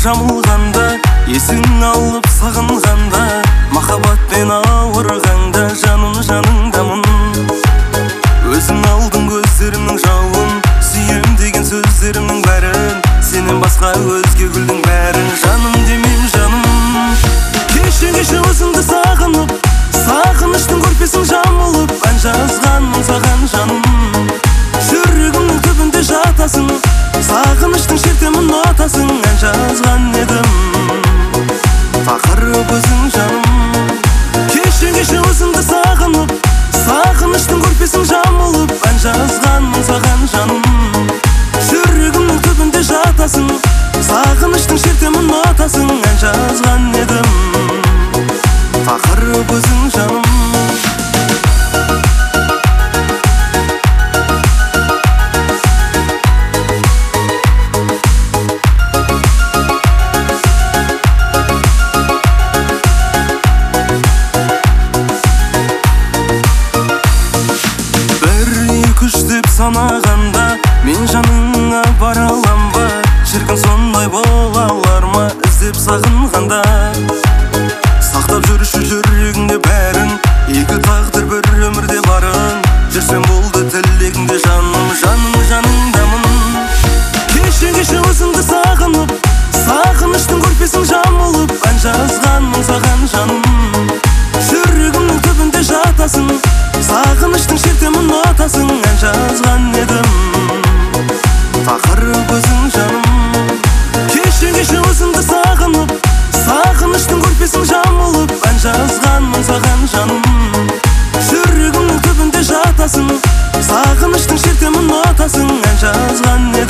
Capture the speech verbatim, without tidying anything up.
жамылғанда, есің алып сағынғанда, махаббатпен ауырғанда, жаным жаныңдамын. Өзің алдың көздерімнің жауын, сүйем деген сөздерімнің бәрін, сенен басқа өзге гүлдің бәрін. Жаным демейм жаным, кеше кеше өзіңді сағынып, сағыныштың көрпесін жамылып, ән жазғанмын саған жаным. Жүрегімнің түбінде жатасың, сағыныштың шертемін нотасын, ән жазған едім тақырып өзің жаным. Кеше кеше өзіңді сағынып, сағыныштың көрпесін жамылып, ән жазғанмын саған жаным. Жүрегімнің түбінде жатасың, сағыныштың шертемін нотасын, ән жазған едім тақырып өзің жаным. Күштеп санағанда, мен жаныңа бара алам ба? Шіркін сондай бола алар ма, іздеп сағынғанда? Сақтап жүрші жүрегіңде бәрін, екі тағдыр бір өмірде барын. Жүрсем болды тілегіңде жаным, жаным жаныңдамын. Кеше кеше өзіңді сағынып, сағыныштың көрпесін жамылып, ән жазғанмын саған жаным. Жүрегімнің түбінде жатасың, сағыныштың шертемін нотасын, ән жазған едім тақырып өзің жаным. Кеше кеше өзіңді сағынып, сағыныштың көрпесін жамылып, ән жазғанмын саған жаным. Жүрегімнің түбінде жатасың, сағыныштың шертемін нотасын, ән жазған едім